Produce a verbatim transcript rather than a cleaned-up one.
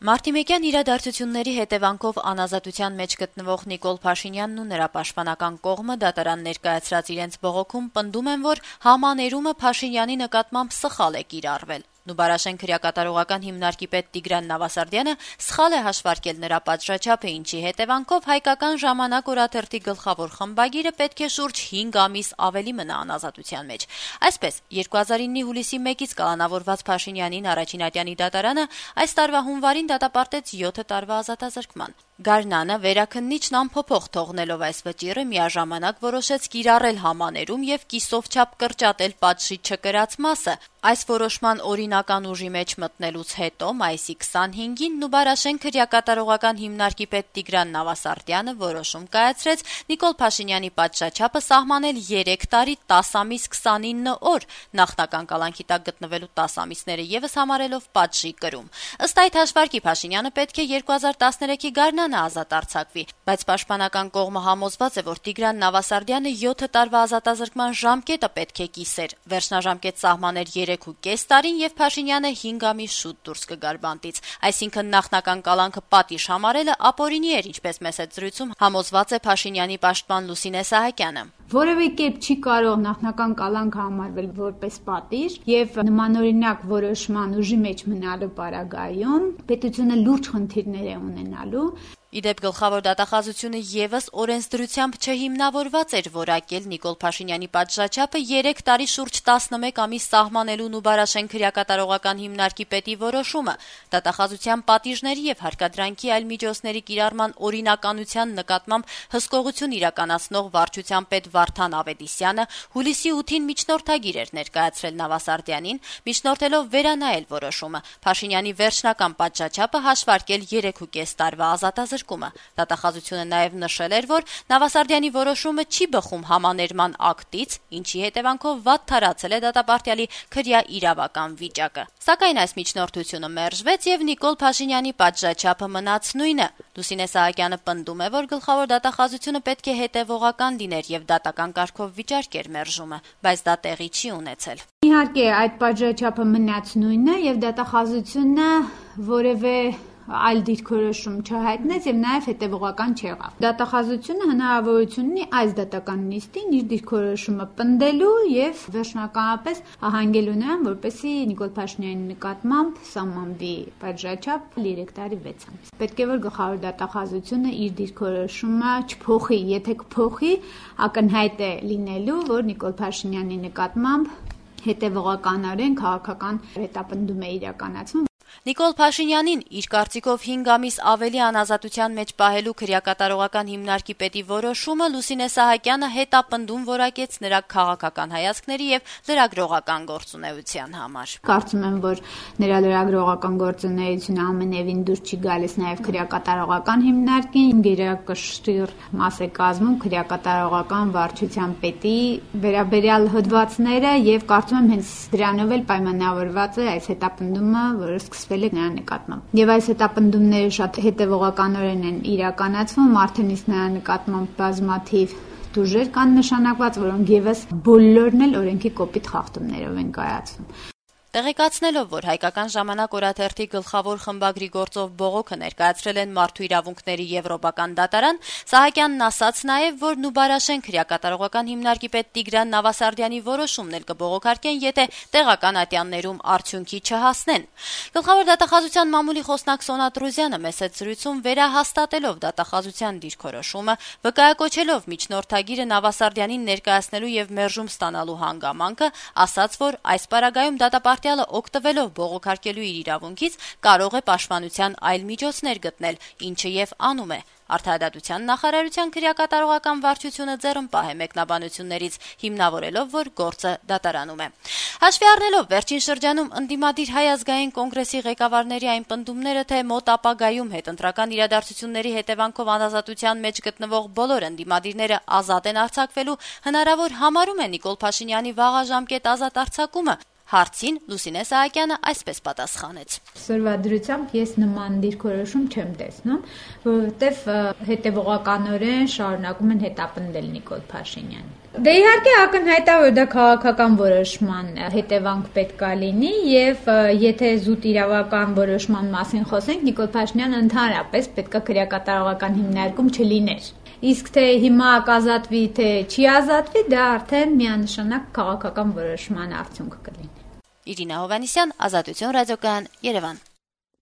Մարտիմեկյան իրադարձությունների հետևանքով անազատության մեջ գտնվող Նիկոլ Փաշինյանն ու նրա պաշտպանական կողմը դատարան ներկայացրած իրենց բողոքում պնդում են, որ համաներումը Փաշինյանի նկատմամբ սխալ է կիրառվել։ Նուբարաշեն քրեակատարողական հիմնարկի պետ Տիգրան Նավասարդյանը սխալ է հաշվարկել նրա պատժաչափը, ինչի հետևանքով հայկական ժամանակ օրաթերթի գլխավոր խմբագիրը պետք է շուրջ հինգ ամիս ավելի մնա անազատության մեջ։ Այսպես, երկու հազար իննի հուլիսի մեկից կալանավորված Փաշինյանին առաջին ատյանի դատարանը այս տարվա հունվարին դատապարտեց յոթ տարվա ազատազրկման։ Գարնանը վերաքննիչն անփոփոխ թողնելով այս վճիռը միաժամանակ որոշեց կիրառել համաներում եւ կիսով չափ կրճատել պատժի չկրած մասը։ Այս որոշման օրինական ուժի մեջ մտնելուց հետո մայիսի քսանհինգին Նուբարաշեն քրեակատարողական հիմնարկի պետ Տիգրան Նավասարդյանը որոշում կայացրեց Նիկոլ Փաշինյանի պատժաչափը սահմանել երեք տարի տաս ամիս քսանինը օր, նախնական կալանքի տակ գտնվելու տաս ամիսները եւս համարելով պատժի կրում։ Ըստ այդ հաշվարկի Փաշինյանը պետք է երկու հազար տասներեքի գարնանը ազատ արձակվի, բայց պաշտպանական կողմը համոզված է, որ Տիգրան Նավասարդյանը յոթ տարվա ազատազրկման ժամկետը պետք է կիսեր, վերջնաժամկետ սահմաներ երեք ու կես տարին եւ Փաշինյանը հինգ ամիս շուտ դուրս կգար բանտից։ Այսինքն նախնական կալանքը պատիժ համարելը ապօրինի էր, ինչպես մեծ զրույցում համոզված է Փաշինյանի պաշտպան Լուսինե Սահակյանը։ Որևէ կերպ չի կարող նախնական կալանքը համարվել որպես պատիժ եւ նմանօրինակ որոշման ուժի մեջ մնալու պարագայում պետությունը լուրջ խնդիրներ է ունենալու։ Իդեպ գլխավոր դատախազությունը եւս օրենսդրությամբ չհիմնավորված էր որակել Նիկոլ Փաշինյանի պատժաչափը երեք տարի շուրջ տասնմեկ ամիս սահմանելու Նուբարաշեն քրեակատարողական հիմնարկի պետի որոշումը։ Դատախազության պատիժների եւ հարկադրանքի այլ միջոցների կիրառման օրինականության նկատմամբ հսկողություն իրականացնող վարչության պետ Վարդան Ավետիսյանը հուլիսի ութին միջնորդագիր էր ներկայացրել Նավասարդյանին, միջնորդելով վերանայել որոշումը։ Փաշինյանի վերջնական պատժաչափը հաշվարկել երեք ու կես տարվա ազատազրկումը։ Դատախազությունը նաև նշել էր, որ Նավասարդյանի որոշումը չի բխում համաներման ակտից, ինչի հետևանքով վատ թարացել է դատապարտյալի քրյա իրավական վիճակը։ Սակայն այս միջնորդությունը մերժվեց եւ Նիկոլ Փաշինյանի պատժաչափը մնաց նույնը։ Լուսինե Սահակյանը պնդում է, որ գլխավոր դատախազությունը պետք է հետևողական լիներ եւ դատական կարգով վիճարկեր մերժումը, բայց դա տեղի չի ունեցել։ Իհարկե, այդ պատժաչափը մնաց նույնը եւ դատախազությունը որևէ այլ դիրքորոշում չհայտնեց եւ նաեւ հետեւողական չեղավ։ Դատախազությունը հնարավորություն ունի այս դատական նիստին իր դիրքորոշումը պնդելու եւ վերջնականապես հահանգելու նրան, որպեսզի Նիկոլ Փաշինյանի նկատմամբ սահմանվի պատժաչափ երեք տարի վեց ամիս։ Պետք է որ գլխավոր դատախազությունը իր դիրքորոշումը չփոխի, եթե կփոխի, ակնհայտ է լինելու, որ Նիկոլ Փաշինյանի նկատմամբ հետեւողականորեն քաղաքական հետապնդում է իրականացվում։ Նիկոլ Փաշինյանին իր կարծիքով հինգ ամիս ավելի անազատության մեջ պահելու քրեակատարողական հիմնարկի պետի որոշումը Լուսինե Սահակյանը հետապնդում որակեց նրա քաղաքական հայացքների եւ լրագրողական գործունեության համար։ Կարծում եմ, որ նրա լրագրողական գործունեությունը ամենևին դուրս չի գալիս նաեւ քրեակատարողական հիմնարկին, գերակշռ մաս է կազմում քրեակատարողական վարչության պետի վերաբերյալ հոդվածները եւ կարծում եմ հենց դրանով էլ պայմանավորված է այս հետապնդումը, որը սկսվել է նրա նկատմամբ։ Եվ այս հետապնդումները շատ հետևողականորեն են իրականացվում, արդեն իսկ նրա նկատմամբ բազմաթիվ դուրժեր կան նշանակված, որոնք եւս բոլորն էլ օրենքի կոպիտ խախտումներով են կայացվում։ Տեղեկացնելով, որ հայկական ժամանակ օրաթերթի գլխավոր խմբագրի գործով բողոքը ներկայացրել են մարդու իրավունքների եվրոպական դատարան, Սահակյանն ասաց նաև, որ Նուբարաշեն քրեակատարողական հիմնարկի պետ Տիգրան Նավասարդյանի որոշումն էլ կբողոքարկեն, եթե տեղական ատյաններում արդյունքի չհասնեն։ Գլխավոր դատախազության մամուլի խոսնակ Սոնա Տրուզյանը մեծ զրույցում վերահաստատելով դատախազության դիրքորոշումը, վկայակոչելով միջնորդագիրը Նավասարդյանին ներկայացնելու եւ մերժում ստանալու հանգամանքը, ասաց, որ այս պարագայում դատապարտյալը օգտվելով բողոքարկելու իր իրավունքից կարող է պաշտպանության այլ միջոցներ գտնել, ինչը եւ անում է։ Արդարադատության նախարարության քրեակատարողական վարչությունը ձեռնպահ է մեկնաբանություններից, հիմնավորելով, որ գործը դատարանում է։ Հաշվի առնելով վերջին շրջանում ընդդիմադիր Հայ ազգային կոնգրեսի ղեկավարների այն պնդումները, թե մոտ ապագայում հետընտրական իրադարձությունների հետևանքով անազատության մեջ գտնվող բոլոր ընդդիմադիրները ազատ են արձակվելու, հնարավոր համարում է Նիկոլ Փաշինյանի վաղաժամկետ ազատ արձակումը, Հարցին Լուսինե Սահակյանը այսպես պատասխանեց. Սրվադրությամբ ես նման դիրքորոշում չեմ տեսնում, որովհետև հետևողականորեն շարունակում են հետապնդել Նիկոլ Փաշինյանին։ Դե իհարկե ակնհայտ է, որ դա քաղաքական որոշման հետևանք պետք է լինի եւ եթե զուտ իրավական որոշման մասին խոսենք, Նիկոլ Փաշինյանը ընդհանրապես պետք է քրեակատարողական հիմնարկում չլիներ։ Իսկ թե հիմա կազատվի, թե չի ազատվի, դա արդեն միանշանակ քաղաքական որոշման արդյունք կլինի։ Իրինա Հովհաննիսյան, Ազատություն ռադիոկայան, Երևան։